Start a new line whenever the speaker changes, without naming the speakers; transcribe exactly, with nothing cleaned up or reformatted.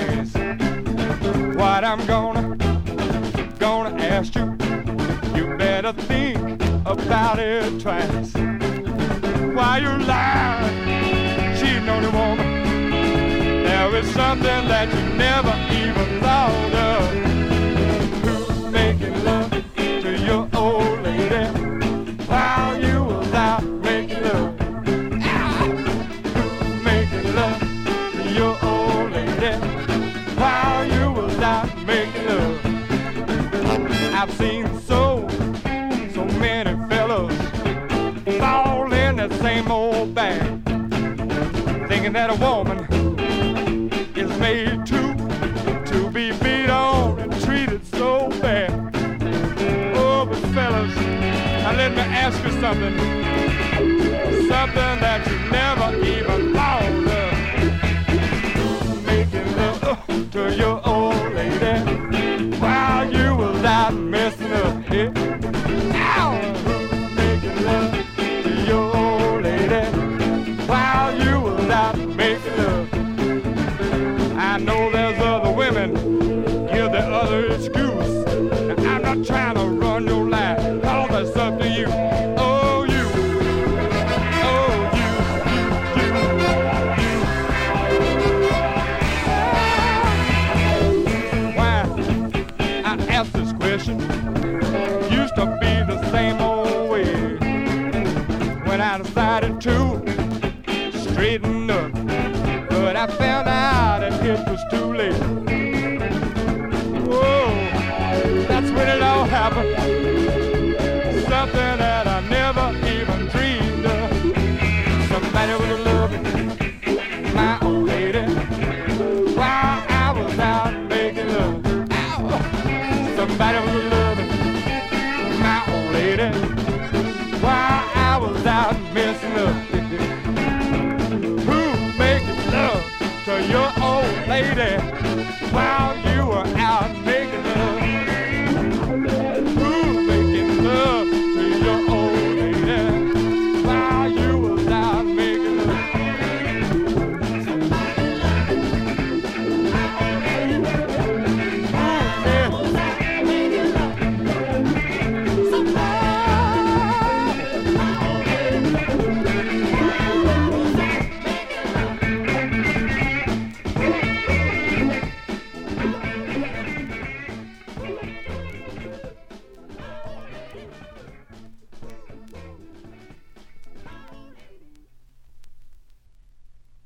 twice. What I'm gonna, gonna ask you, you better think about it twice. Why you lying, cheating on your woman? There is something that you never even thought of. Who's making love to your old lady while you was out making love? Who's making love to your old lady while you was out making love? I've seen so, so many fellas fall in that same old bag, thinking that a woman is made to, to be beat on and treated so bad. Oh, but fellas, now let me ask you something, something that you never even thought of. Making love to your old lady while you was out messing up. Yeah. Ow! Making love to your old lady while you was out making love. I know there's other women, give the other excuse. And I'm not trying to run your life, all that's up to you. Oh, you, oh, you, you, you, you. Why I ask this question, used to be the same old way. When I decided to straighten up, but I found out that it was too late. Whoa, that's when it all happened. Something that I never even dreamed of. Somebody was loving my old lady while I was out making love. Ow. Somebody was loving my old lady while I was out messing up. To your old lady, wow.